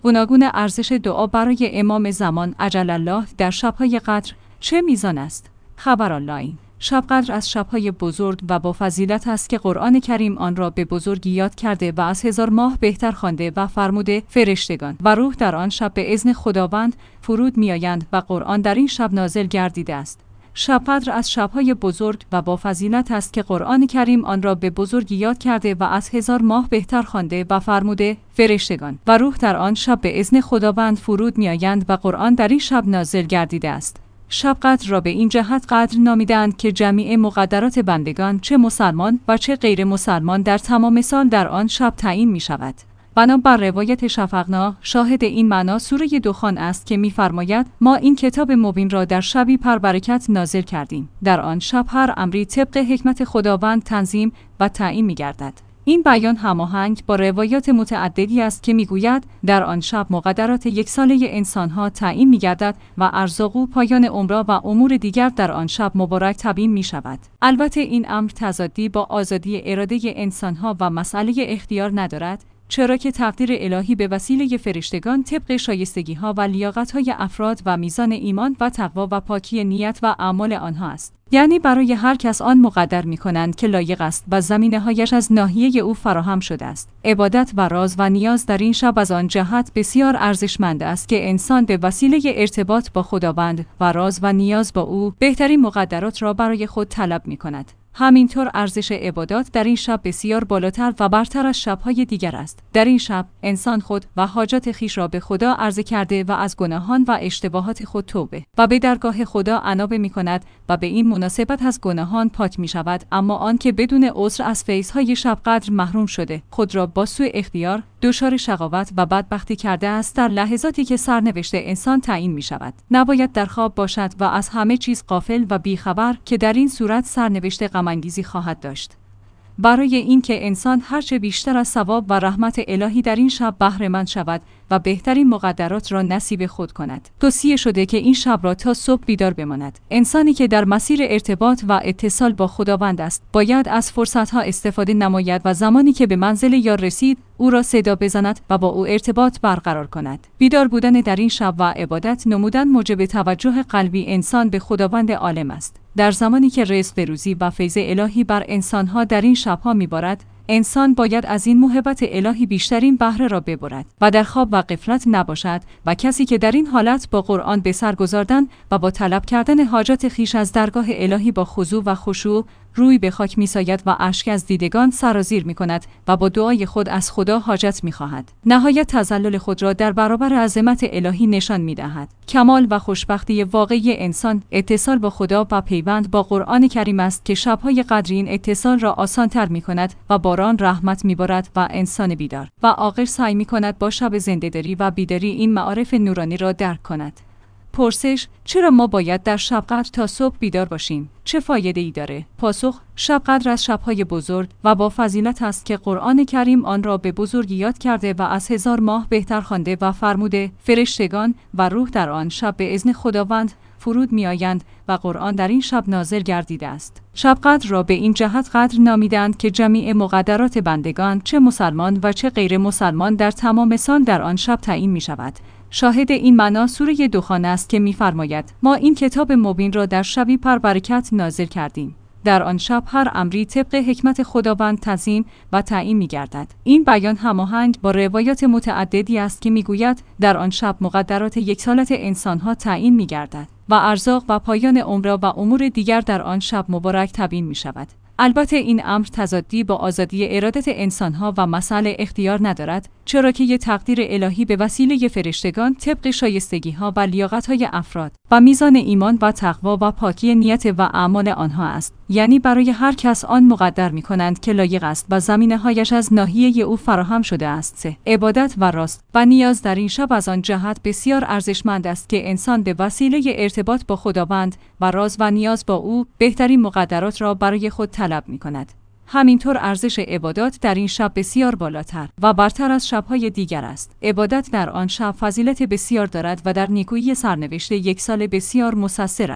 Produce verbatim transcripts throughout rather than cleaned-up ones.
گوناگون ارزش دعا برای امام زمان عجل الله در شب‌های قدر چه میزان است؟ خبر آنلاین. شب قدر از شب‌های بزرگ و با فضیلت است که قرآن کریم آن را به بزرگی یاد کرده و از هزار ماه بهتر خوانده و فرموده فرشتگان و روح در آن شب به اذن خداوند فرود میآیند و قرآن در این شب نازل گردیده است. شب قدر از شب‌های بزرگ و با فضیلت است که قرآن کریم آن را به بزرگی یاد کرده و از هزار ماه بهتر خوانده و فرموده فرشتگان و روح در آن شب به اذن خداوند فرود میآیند و قرآن در این شب نازل گردیده است. شب قدر را به این جهت قدر نامیدند که جمیع مقدرات بندگان چه مسلمان و چه غیر مسلمان در تمام سال در آن شب تعیین می شود. بنابر روایت شفقنا شاهد این معنا سوره دخان است که می‌فرماید ما این کتاب مبین را در شبی پربرکت نازل کردیم. در آن شب هر امری طبق حکمت خداوند تنظیم و تعیین می‌گردد. این بیان هماهنگ با روایات متعددی است که میگوید در آن شب مقدرات یک ساله انسانها تعیین میگردد و ارزاق و پایان عمرها و امور دیگر در آن شب مبارک تبیین می شود. البته این امر تضادی با آزادی اراده انسانها و مسئله اختیار ندارد، چرا که تقدیر الهی به وسیله فرشتگان طبق شایستگی‌ها و لیاقت‌های افراد و میزان ایمان و تقوا و پاکی نیت و اعمال آنها است. یعنی برای هر کس آن مقدر می‌کنند که لایق است و زمینه‌هایش از ناحیه او فراهم شده است. عبادت و راز و نیاز در این شب از آن جهت بسیار ارزشمند است که انسان به وسیله ارتباط با خداوند و راز و نیاز با او بهترین مقدرات را برای خود طلب می‌کند. همینطور ارزش عبادات در این شب بسیار بالاتر و برتر از شب‌های دیگر است. در این شب انسان خود و حاجات خیش را به خدا عرضه کرده و از گناهان و اشتباهات خود توبه و به درگاه خدا انابه می‌کند و به این مناسبت از گناهان پاک می‌شود. اما آن که بدون عذر از فیض‌های شب قدر محروم شده خود را با سوء اختیار دچار شقاوت و بدبختی کرده است، در لحظاتی که سرنوشت انسان تعیین می‌شود نباید در خواب باشد و از همه چیز غافل و بیخبر که در این صورت سرنوشت غم‌انگیزی خواهد داشت. برای اینکه انسان هرچه بیشتر از ثواب و رحمت الهی در این شب بهره مند شود و بهترین مقدرات را نصیب خود کند، توصیه شده که این شب را تا صبح بیدار بماند. انسانی که در مسیر ارتباط و اتصال با خداوند است، باید از فرصت‌ها استفاده نماید و زمانی که به منزل یار رسید، او را صدا بزند و با او ارتباط برقرار کند. بیدار بودن در این شب و عبادت نمودن موجب توجه قلبی انسان به خداوند عالم است. در زمانی که رزق و روزی و فیض الهی بر انسان‌ها در این شب‌ها می‌بارد، انسان باید از این موهبت الهی بیشترین بهره را ببرد و در خواب و غفلت نباشد و کسی که در این حالت با قرآن به سر گذاردن و با طلب کردن حاجات خیش از درگاه الهی با خضوع و خشوع روی به خاک می‌ساید و اشک از دیدگان سرازیر می‌کند و با دعای خود از خدا حاجت می‌خواهد. نهایت تذلل خود را در برابر عظمت الهی نشان می‌دهد. کمال و خوشبختی واقعی انسان اتصال با خدا و پیوند با قرآن کریم است که شب‌های قدر این اتصال را آسان‌تر می‌کند و باران رحمت می‌بارد و انسان بیدار و عاقل سعی می‌کند با شب زنده‌داری و بیداری این معارف نورانی را درک کند. پرسش: چرا ما باید در شب قدر تا صبح بیدار باشیم؟ چه فایده ای داره؟ پاسخ: شب قدر از شب‌های بزرگ و با فضیلت است که قرآن کریم آن را به بزرگی یاد کرده و از هزار ماه بهتر خوانده و فرموده فرشتگان و روح در آن شب به اذن خداوند فرود میآیند و قرآن در این شب نازل گردیده است. شب قدر را به این جهت قدر نامیدند که جمیع مقدرات بندگان چه مسلمان و چه غیر مسلمان در تمام سال در آن شب تعیین می شود. شاهد این معنا سوره دخان است که می‌فرماید ما این کتاب مبین را در شبی پربرکت نازل کردیم. در آن شب هر امری طبق حکمت خداوند تنظیم و تعیین می‌گردد. این بیان هماهنگ با روایات متعددی است که می‌گوید در آن شب مقدرات یک سالت انسان‌ها تعیین می‌گردد و ارزاق و پایان عمرها و امور دیگر در آن شب مبارک تبیین می‌شود. البته این امر تضادی با آزادی ارادت انسانها و مسئله اختیار ندارد، چرا که یک تقدیر الهی به وسیله فرشتگان طبق شایستگی‌ها و لیاقت‌های افراد و میزان ایمان و تقوا و پاکی نیت و اعمال آنها است. یعنی برای هر کس آن مقدر می‌کنند که لایق است و زمینه‌هایش از ناحیه او فراهم شده است. عبادت و راست و نیاز در این شب از آن جهت بسیار ارزشمند است که انسان به وسیله ارتباط با خداوند و راز و نیاز با او بهترین مقدرات را برای خود طلب می‌کند. همینطور ارزش عبادات در این شب بسیار بالاتر و برتر از شب‌های دیگر است. عبادت در آن شب فضیلت بسیار دارد و در نیکویی سرنوشت یک سال بسیار مؤثر است.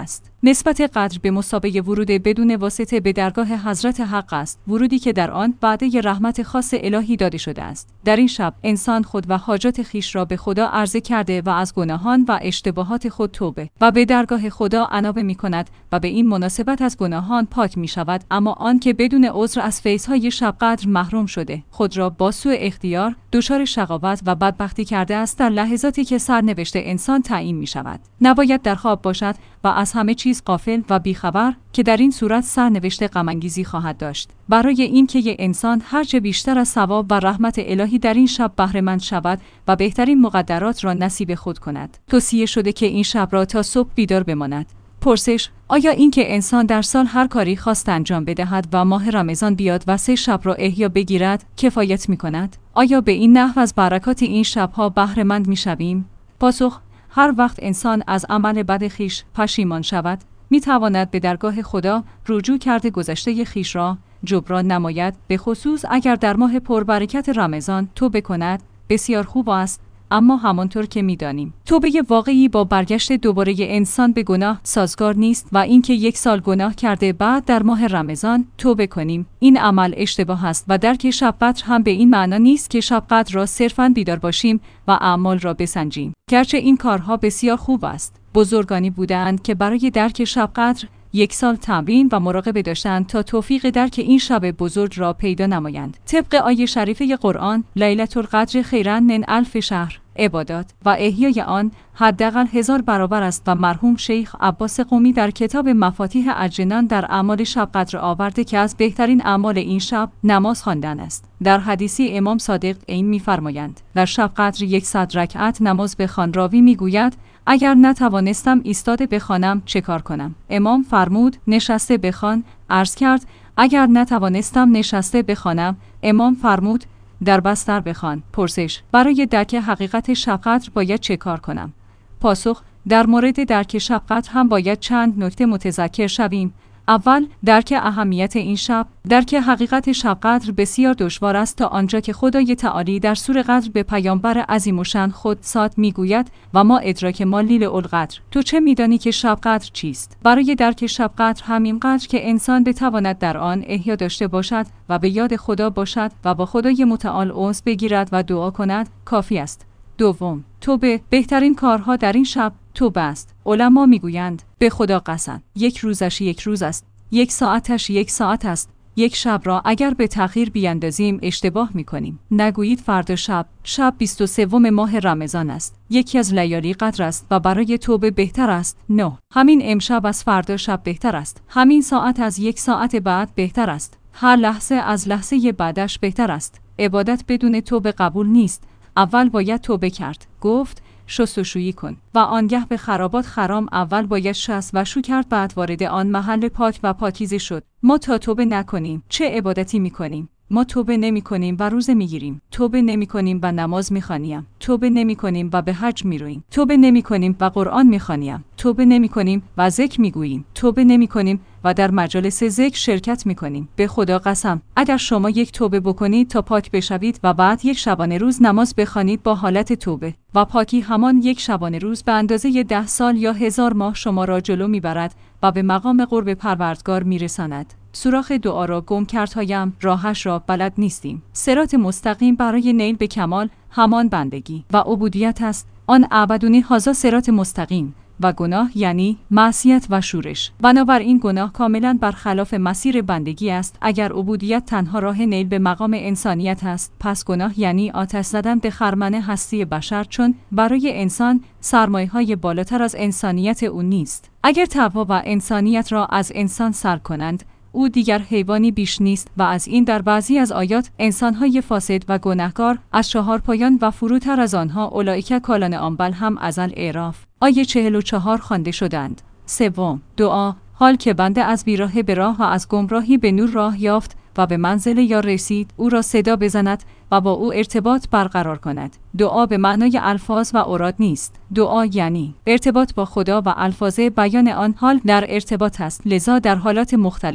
نسبت قدر به مثابه ورود بدون واسطه به درگاه حضرت حق است، ورودی که در آن وعده رحمت خاص الهی داده شده است. در این شب انسان خود و حاجات خیش را به خدا عرضه کرده و از گناهان و اشتباهات خود توبه و به درگاه خدا انابه می‌کند و به این مناسبت از گناهان پاک می‌شود. اما آن که بدون عذر از فیض‌های شب قدر محروم شده، خود را با سوء اختیار دچار شقاوت و بدبختی کرده است، در لحظاتی که سرنوشت انسان تعیین می‌شود نباید در خواب باشد و از همه چیز غافل و بیخبر که در این صورت سرنوشت غم‌انگیزی خواهد داشت. برای اینکه یک انسان هرچه بیشتر از ثواب و رحمت الهی در این شب بهره مند شود و بهترین مقدرات را نصیب خود کند، توصیه شده که این شب را تا صبح بیدار بماند. پرسش: آیا اینکه انسان در سال هر کاری خواست انجام بدهد و ماه رمضان بیاد و سه شب را احیا بگیرد کفایت می‌کند؟ آیا به این نحو از برکات این شب‌ها بهره مند می‌شویم؟ پاسخ: هر وقت انسان از عمل بد خیش پشیمان شود، می‌تواند به درگاه خدا رجوع کرده گذشته خیش را جبران نماید، به خصوص اگر در ماه پربرکت رمضان توبه کند. بسیار خوب است، اما همانطور که می‌دانیم توبه واقعی با برگشت دوباره انسان به گناه سازگار نیست و اینکه یک سال گناه کرده بعد در ماه رمضان توبه کنیم، این عمل اشتباه است و درک شب قدر هم به این معنا نیست که شب قدر را صرفاً بیدار باشیم و اعمال را بسنجیم، گرچه این کارها بسیار خوب است. بزرگانی بودند که برای درک شب قدر یک سال تمرین و مراقبه داشتند تا توفیق درک این شب بزرگ را پیدا نمایند. طبق آیه شریفه قرآن، لیلة القدر خیرا من الف شهر، عبادات و احیای آن حداقل هزار برابر است و مرحوم شیخ عباس قمی در کتاب مفاتیح الجنان در اعمال شب قدر آورده که از بهترین اعمال این شب نماز خواندن است. در حدیثی امام صادق عین می‌فرمایند: در شب قدر یکصد رکعت نماز بخوان. راوی می‌گوید: اگر نتوانستم ایستاده بخوانم چه کار کنم؟ امام فرمود: نشسته بخوان. عرض کرد: اگر نتوانستم نشسته بخوانم. امام فرمود: در بستر بخوان. پرسش: برای درک حقیقت شب قدر باید چه کار کنم؟ پاسخ: در مورد درک شب قدر هم باید چند نکته متذکر شویم. اول، درک اهمیت این شب. درک حقیقت شب قدر بسیار دشوار است تا آنجا که خدای تعالی در سوره قدر به پیامبر عظیم الشأن خود ذات میگوید: و ما ادراک ما لیلة القدر. تو چه میدانی که شب قدر چیست؟ برای درک شب قدر همین قدر که انسان بتواند در آن احیا داشته باشد و به یاد خدا باشد و با خدای متعال انس بگیرد و دعا کند کافی است. دوم، توبه. بهترین کارها در این شب توبه است. علما میگویند: به خدا قسم، یک روزش یک روز است، یک ساعتش یک ساعت است. یک شب را اگر به تأخیر بیاندازیم اشتباه میکنیم. نگویید فردا شب، شب بیست و سوم ماه رمضان است، یکی از لیالی قدر است و برای توبه بهتر است. نه، همین امشب از فردا شب بهتر است، همین ساعت از یک ساعت بعد بهتر است، هر لحظه از لحظه بعدش بهتر است. عبادت بدون توبه قبول نیست. اول باید توبه کرد. گفت: شستشویی کن و آنگه به خرابات خرام. اول باید شست و شو کرد، بعد وارد آن محل پاک و پاکیزه شد. ما تا توبه نکنیم چه عبادتی میکنیم؟ ما توبه نمی کنیم و روزه میگیریم، توبه نمی کنیم و نماز میخوانیم، توبه نمی کنیم و به حج میرویم، توبه نمی کنیم و قرآن میخوانیم، توبه نمی کنیم و ذکر میگوییم، توبه نمی کنیم و در مجالس ذکر شرکت میکنیم. به خدا قسم، اگر شما یک توبه بکنید تا پاک بشوید و بعد یک شبانه روز نماز بخوانید با حالت توبه و پاکی، همان یک شبانه روز به اندازه ده سال یا هزار ماه شما را جلو میبرد و به مقام قرب پروردگار میرساند. سوراخ دعا را گم کردهایم، راهش را بلد نیستیم. صراط مستقیم برای نیل به کمال همان بندگی و عبودیت است. آن عبدونی هازا صراط مستقیم و گناه یعنی معصیت و شورش. بنابراین گناه کاملا برخلاف مسیر بندگی است. اگر عبودیت تنها راه نیل به مقام انسانیت است، پس گناه یعنی آتش زدن به خرمن هستی بشر، چون برای انسان سرمایه‌های بالاتر از انسانیت او نیست. اگر تقوا و انسانیت را از انسان سر کنند، او دیگر حیوانی بیش نیست و از این در بعضی از آیات انسان‌های فاسد و گناهکار از چهار پایان و فروتر از آنها اولئک کالان آنبل هم ازل اعراف آیه چهل و چهار خوانده شدند. سوم، دعا. حال که بنده از بیراهه به راه و از گمراهی به نور راه یافت و به منزل یا رسید، او را صدا بزند و با او ارتباط برقرار کند. دعا به معنای الفاظ و اوراد نیست. دعا یعنی ارتباط با خدا و الفاظ بیان آن حال در ارتباط است. لذا در حالات مختلف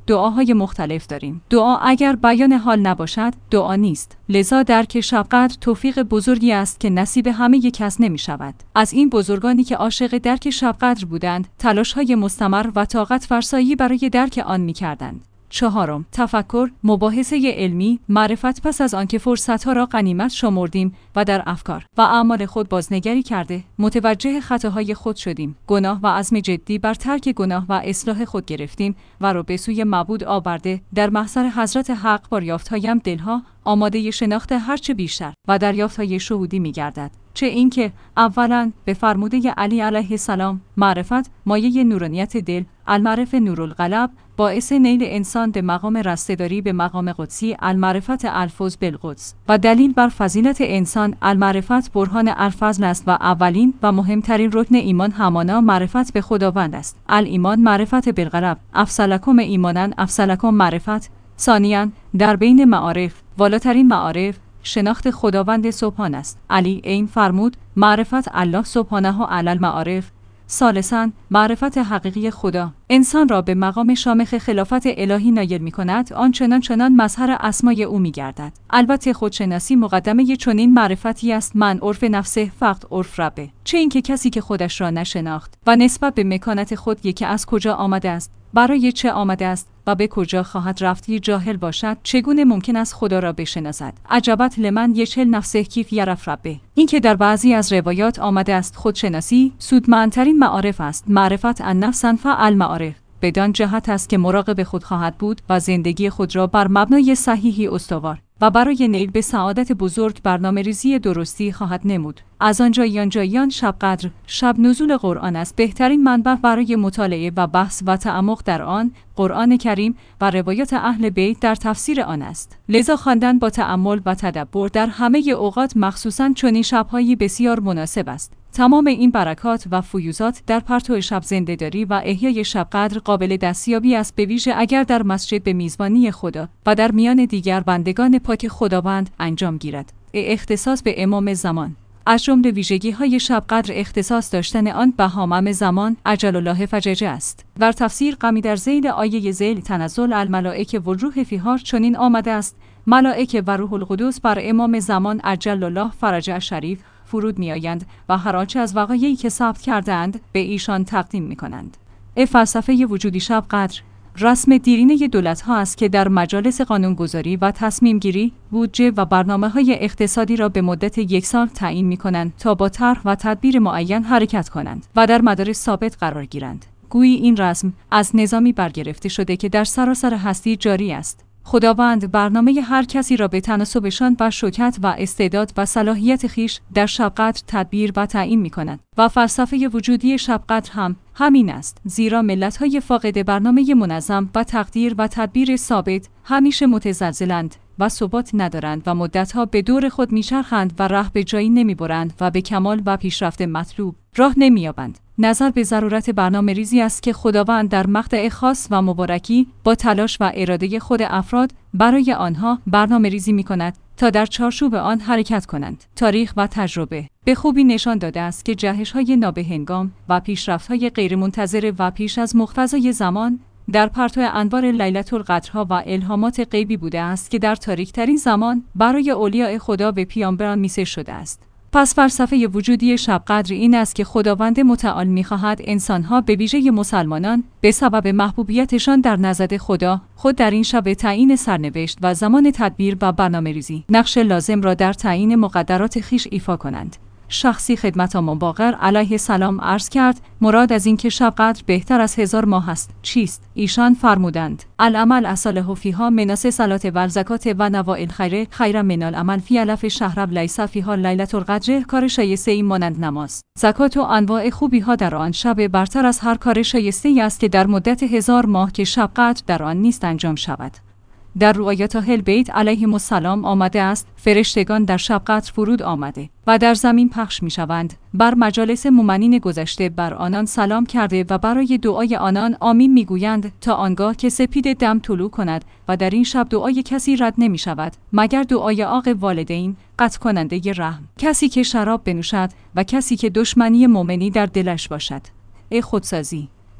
دعاهای مختلف داریم. دعا اگر بیان حال نباشد دعا نیست. لذا درک شب قدر توفیق بزرگی است که نصیب همه یک کس نمی شود. از این بزرگانی که عاشق درک شب قدر بودند، تلاش‌های مستمر و طاقت فرسایی برای درک آن می کردند. چهارم، تفکر، مباحثه علمی، معرفت پس از آنکه فرصتها را غنیمت شمردیم و در افکار و اعمال خود بازنگری کرده، متوجه خطاهای خود شدیم، گناه و عزم جدی بر ترک گناه و اصلاح خود گرفتیم و را به سوی معبود آورده، در محضر حضرت حق با یافتهایم دلها آماده شناخت هرچه بیشتر و دریافت‌های شهودی می‌گردد. چه اینکه اولاً به فرموده علی علیه السلام معرفت مایه نورانیت دل، المعرفه نورالقلب، باعث نیل انسان به مقام رستگاری به مقام قدسی، المعرفت الفوز بالقدس و دلیل بر فضیلت انسان، المعرفت برهان الفضل است و اولین و مهمترین رکن ایمان همانا معرفت به خداوند است. الایمان معرفت بالقلب، افضلکم ایمانا افضلکم معرفت. ثانیاً در بین معارف، والاترین معارف شناخت خداوند سبحان است. علی این فرمود معرفت الله سبحانه علی المعارف. ثالثاً معرفت حقیقی خدا انسان را به مقام شامخ خلافت الهی نایل می کند، آنچنان چنان مظهر اسمای او می گردد. البته خودشناسی مقدمه چنین معرفتی است، من عرف نفسه فقط عرف ربه. چه اینکه کسی که خودش را نشناخت و نسبت به مکانت خود یکی از کجا آمده است، برای چه آمده است و به کجا خواهد رفت جاهل باشد، چگونه ممکن است خدا را بشناسد؟ عجبت لمن یچل نفسه کیف یعرف ربه. اینکه در بعضی از روایات آمده است خودشناسی سودمندترین معارف است، معرفت النفس انفع المعارف، بدان جهت است که مراقب خود خواهد بود و زندگی خود را بر مبنای صحیحی استوار و برای نیل به سعادت بزرگ برنامه‌ریزی درستی خواهد نمود. از آنجایان جایان شب قدر، شب نزول قرآن است، بهترین منبع برای مطالعه و بحث و تعمق در آن، قرآن کریم و روایات اهل بیت در تفسیر آن است. لذا خواندن با تأمل و تدبر در همه اوقات، مخصوصاً چنین شب‌هایی بسیار مناسب است. تمام این برکات و فیوزات در پرتو شب زنده‌داری و احیای شب قدر قابل دستیابی است، به ویژه اگر در مسجد به میزبانی خدا و در میان دیگر بندگان پاک خداوند انجام گیرد. اختصاص به امام زمان. از جمله ویژگی‌های شب قدر اختصاص داشتن آن به امام زمان عجل الله فججه است. در تفسیر غمی در ذیل آیه ذیل تنزل الملائکه و الروح فیها چنین آمده است: ملائکه و روح القدس بر امام زمان عجل الله فرجه شریف فرود می‌آیند و هر آنچه از وقایعی که ثبت کردند به ایشان تقدیم می‌کنند. فلسفه وجودی شب قدر رسم دیرینه دولت‌ها است که در مجالس قانونگذاری و تصمیم گیری بودجه و برنامه‌های اقتصادی را به مدت یک سال تعیین می‌کنند تا با طرح و تدبیر معین حرکت کنند و در مدارس ثابت قرار گیرند. گویی این رسم از نظامی برگرفته شده که در سراسر هستی جاری است. خداوند برنامه هر کسی را به تناسبشان و شوکت و استعداد و صلاحیت خیش در شب قدر تدبیر و تعیین می‌کند و فلسفه وجودی شب قدر هم همین است، زیرا ملت‌های فاقد برنامه منظم و تقدیر و تدبیر ثابت همیشه متزلزلند و ثبات ندارند و مدتها به دور خود میچرخند و راه به جایی نمیبرند و به کمال و پیشرفت مطلوب راه نمییابند. نظر به ضرورت برنامه ریزی است که خداوند در مقطع خاص و مبارکی با تلاش و اراده خود افراد برای آنها برنامه ریزی می کند تا در چارچوب آن حرکت کنند. تاریخ و تجربه به خوبی نشان داده است که جهش‌های نابهنگام و پیشرفت‌های غیرمنتظره و پیش از مقتضای زمان در پرتو انوار لیلة القدرها و الهامات غیبی بوده است که در تاریک‌ترین زمان برای اولیاء خدا به پیامبران میسر شده است. پس فلسفه وجودی شب قدر این است که خداوند متعال می‌خواهد انسان‌ها به ویژه مسلمانان به سبب محبوبیتشان در نزد خدا خود در این شب تعیین سرنوشت و زمان تدبیر و برنامه‌ریزی نقش لازم را در تعیین مقدرات خیش ایفا کنند. شخصی خدمت امام باقر علیه السلام عرض کرد: مراد از این که شب قدر بهتر از هزار ماه است چیست؟ ایشان فرمودند: العمل اصالح فیها مناس صلات و زکات و نوائل خیر خیر من العمل فی الف شهر لیس فیها لیلة القدر. کار شایسته ای مانند نماز، زکات و انواع خوبی ها در آن شب برتر از هر کار شایسته ای است که در مدت هزار ماه که شب قدر در آن نیست انجام شود. در روایات اهل بیت علیهم السلام آمده است: فرشتگان در شب قدر فرود آمده و در زمین پخش می شوند، بر مجالس مؤمنین گذشته بر آنان سلام کرده و برای دعای آنان آمین می گویند تا آنگاه که سپید دم طلوع کند و در این شب دعای کسی رد نمی شود مگر دعای عاق والدین قطع کننده ی رحم، کسی که شراب بنوشد و کسی که دشمنی مؤمنی در دلش باشد. ای خودسازی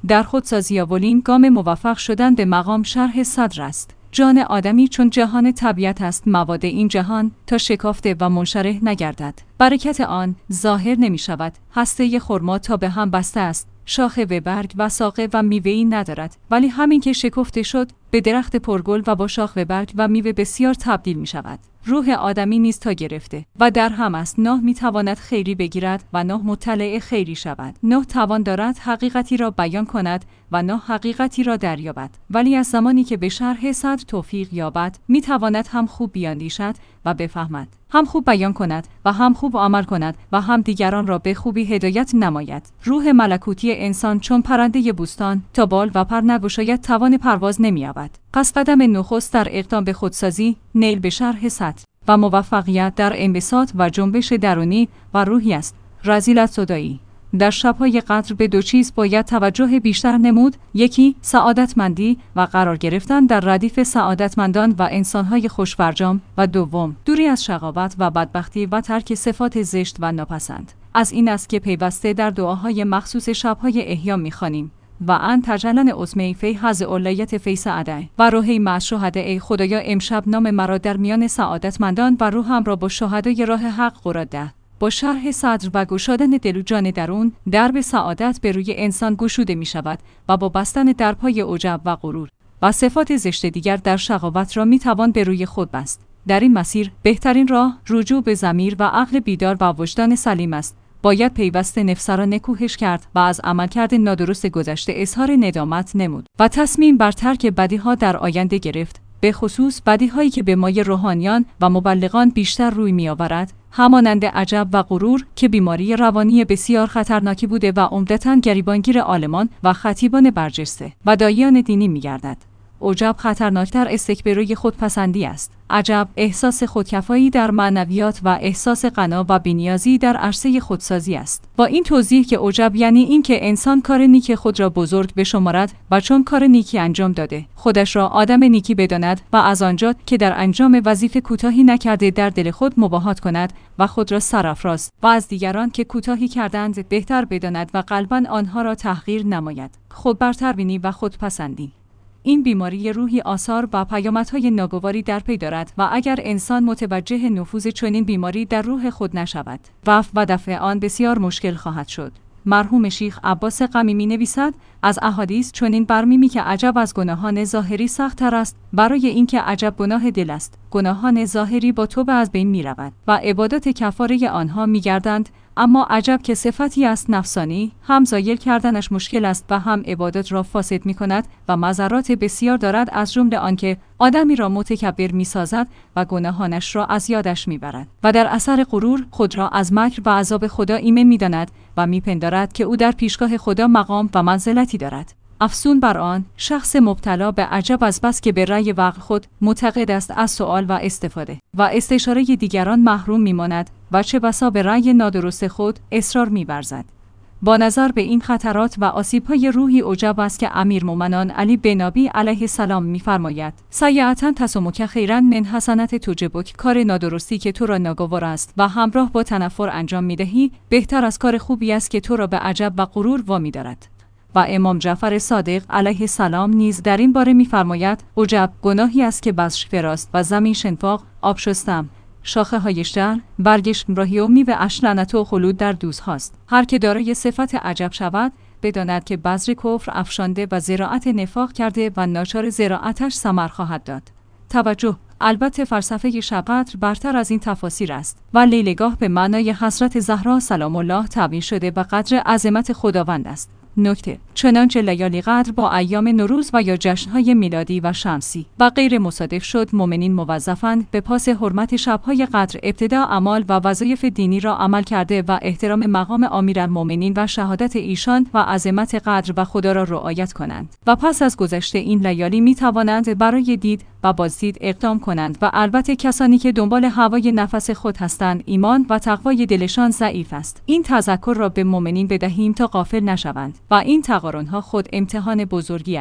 در خودسازی اولین گام موفق شدن به مقام شرح صدر است. جان آدمی چون جهان طبیعت است، مواد این جهان تا شکافته و منشرح نگردد، برکت آن ظاهر نمی شود. هسته خرما تا به هم بسته است، شاخه و برگ و ساقه و میوه‌ای ندارد، ولی همین که شکفته شد به درخت پرگل و با شاخ و برگ و میوه بسیار تبدیل می شود. روح آدمی نیز تا گرفته و در هم است. نه می تواند خیری بگیرد و نه مطلع خیری شود. نه توان دارد حقیقتی را بیان کند و نه حقیقتی را دریابد. ولی از زمانی که به شرح صدر توفیق یابد، می تواند هم خوب بیاندیشد و بفهمد، هم خوب بیان کند و هم خوب عمل کند و هم دیگران را به خوبی هدایت نماید. روح ملکوتی انسان چون پرنده بوستان تا بال و پر نگشاید توان پرواز نمی‌یابد. پس قدم نخست در اقدام به خودسازی، نیل به شرح سطح و موفقیت در انبساط و جنبش درونی و روحی است. رذیلت صدایی. در شب‌های قدر به دو چیز باید توجه بیشتر نمود: یکی سعادتمندی و قرار گرفتن در ردیف سعادتمندان و انسان‌های خوشفرجام، و دوم دوری از شقاوت و بدبختی و ترک صفات زشت و ناپسند. از این است که پیوسته در دعاهای مخصوص شب‌های احیا می‌خوانیم: و ان تجلن اسمی فی حظ اولیت فی سعده و روحی مع شهده. ای خدایا امشب نام مرا در میان سعادتمندان و روحم را با شهدای راه حق قرار ده. با شرح صدر و گشادن دل و جان درون، درب سعادت به روی انسان گشوده می شود و با بستن درپای عجب و غرور و صفات زشت دیگر در شقاوت را می توان به روی خود بست. در این مسیر بهترین راه رجوع به ضمیر و عقل بیدار و وجدان سلیم است. باید پیوسته نفس را نکوهش کرد و از عملکرد نادرست گذشته اظهار ندامت نمود و تصمیم بر ترک بدیها در آینده گرفت، به خصوص بدیهایی که به مایه روحانیان و مبلغان بیشتر روی می آورد، همانند عجب و غرور که بیماری روانی بسیار خطرناکی بوده و عمدتاً گریبانگیر عالمان و خطیبان برجسته و داعیان دینی می گردد. عجب خطرناکتر استکباروی خودپسندی است. عجب احساس خودکفایی در معنویات و احساس غنا و بی‌نیازی در عرصه خودسازی است. با این توضیح که عجب یعنی این که انسان کار نیک خود را بزرگ بشمارد و چون کار نیکی انجام داده، خودش را آدم نیکی بداند و از آنجا که در انجام وظیفه کوتاهی نکرده در دل خود مباهات کند و خود را سرافراز و از دیگران که کوتاهی کردند بهتر بداند و قلباً آنها را تحقیر نماید. خود برتربینی و خودپسندی. این بیماری روحی آثار و پیامدهای ناگواری در پی دارد و اگر انسان متوجه نفوذ چنین بیماری در روح خود نشود، وقف و دفع آن بسیار مشکل خواهد شد. مرحوم شیخ عباس غمی می نویسد: از احادیث چنین برمی‌می که عجب از گناهان ظاهری سخت‌تر است، برای اینکه عجب گناه دل است. گناهان ظاهری با توبه از بین می رود و عبادات کفاره آنها می گردند، اما عجب که صفتی است نفسانی، هم زایل کردنش مشکل است و هم عبادت را فاسد می کند و مضرات بسیار دارد، از جمله آنکه آدمی را متکبر می سازد و گناهانش را از یادش می برد و در اثر غرور خود را از مکر و عذاب خدا ایمن می داند و می پندارد که او در پیشگاه خدا مقام و منزلتی دارد. افسون بر آن شخص مبتلا به عجب از بس که به رأی وقت خود معتقد است از سؤال و استفاده و استشاره دیگران محروم میماند و چه بسا به رأی نادرست خود اصرار می‌ورزد. با نظر به این خطرات و آسیب‌های روحی عجب است که امیرالمومنین علی بن ابی علیه السلام می‌فرماید: سیئةً تسمک خیرا من حسنة تجبک. کار نادرستی که تو را ناگوار است و همراه با تنفر انجام می‌دهی، بهتر از کار خوبی است که تو را به عجب و غرور وامی دارد. و امام جعفر صادق علیه السلام نیز در این باره می‌فرماید: عجب گناهی است که بزش فراست و زمین شنفاق آب شستم، شاخه هایش جل، برگش راهی و میوه اش لعنت و خلود در دوز هاست. هر که دارای صفت عجب شود، بداند که بذر کفر افشانده و زراعت نفاق کرده و ناچار زراعتش ثمر خواهد داد. توجه: البته فلسفه شب قدر برتر از این تفاسیر است و لیلگاه به معنای حضرت زهرا سلام الله تعبیر شده و قدر عظمت خداوند است. نکته: چنانچه لیالی قدر با ایام نوروز و یا جشن‌های میلادی و شمسی و غیر مصادف شد، مؤمنین موظفند به پاس حرمت شب‌های قدر ابتدا اعمال و وظایف دینی را عمل کرده و احترام مقام امیرالمؤمنین و شهادت ایشان و عظمت قدر و خدا را رعایت کنند و پس از گذشت این لیالی می توانند برای دید و بازدید اقدام کنند و البته کسانی که دنبال هوای نفس خود هستند، ایمان و تقوای دلشان ضعیف است. این تذکر را به مؤمنین بدهیم تا غافل نشوند و این تقارن‌ها خود امتحان بزرگی است.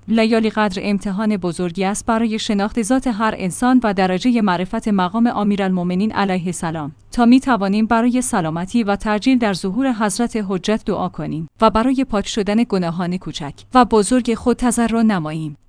لیالی قدر امتحان بزرگی است برای شناخت ذات هر انسان و درجه معرفت مقام امیرالمؤمنین علیه السلام، تا می توانیم برای سلامتی و ترجیل در ظهور حضرت حجت دعا کنیم و برای پاک شدن گناهان کوچک و بزرگ خود تضرع نماییم.